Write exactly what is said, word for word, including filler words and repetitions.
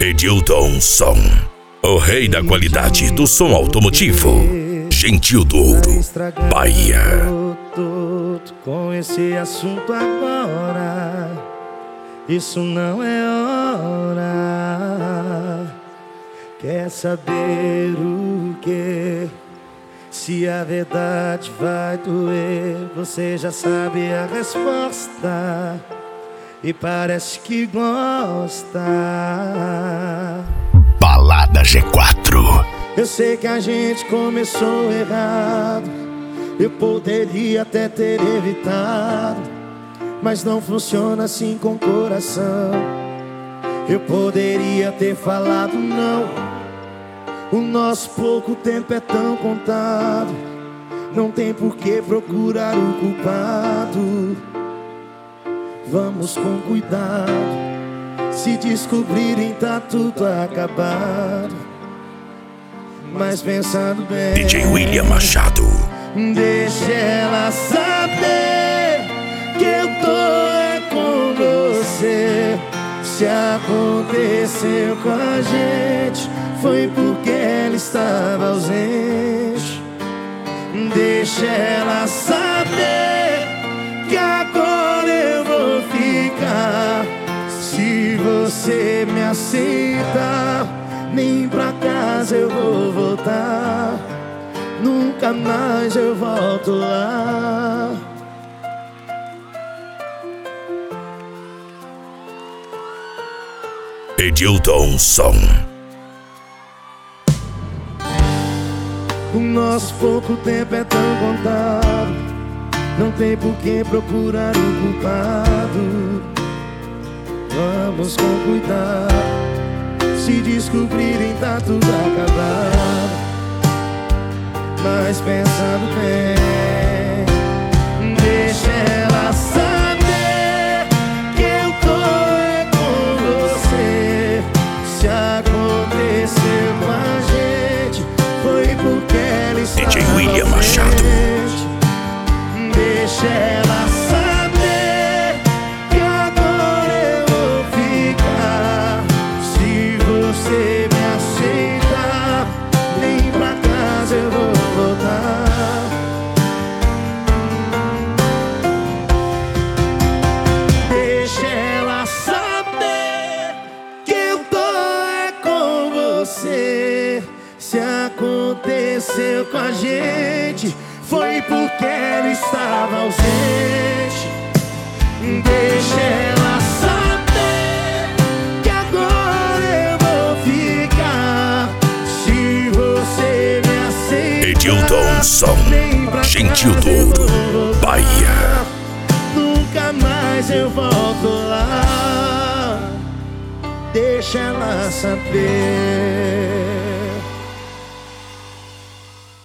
Edilton Som, o rei da qualidade do som automotivo. Gentil do Ouro, Bahia. Tô com esse assunto agora, isso não é hora. Quer saber o que? Se a verdade vai doer, você já sabe a resposta e parece que gosta. Balada G quatro. Eu sei que a gente começou errado, eu poderia até ter evitado, mas não funciona assim com o coração. Eu poderia ter falado não, o nosso pouco tempo é tão contado, não tem por que procurar o culpado. Vamos com cuidado, se descobrirem tá tudo acabado. Mas pensando bem, D J William Machado, deixa ela saber que eu tô é com você. Se aconteceu com a gente, foi porque ela estava ausente. Deixa ela saber que agora eu vou ficar. Se você me aceita, nem pra casa eu vou voltar, nunca mais eu volto lá. Edilton Som. O nosso pouco tempo é tão contado, não tem por que procurar o culpado. Vamos com cuidado, se descobrirem tá tudo acabado. Mas pensando bem, deixa ela saber que eu tô é com você. Se aconteceu com a gente, foi porque ela estava D J William Machado. ausente. Deixa ela saber que agora eu vou ficar. Se você me aceita, nem pra casa eu vou voltar. Deixa ela saber que eu tô é com você. Se aconteceu com a gente, foi porque ela estava ausente. Deixa ela saber que agora eu vou ficar. Se você me aceita, Edilton Som, nem pra Gentil do casa eu Ouro, vou voltar. Bahia. Nunca mais eu volto lá. Deixa ela saber.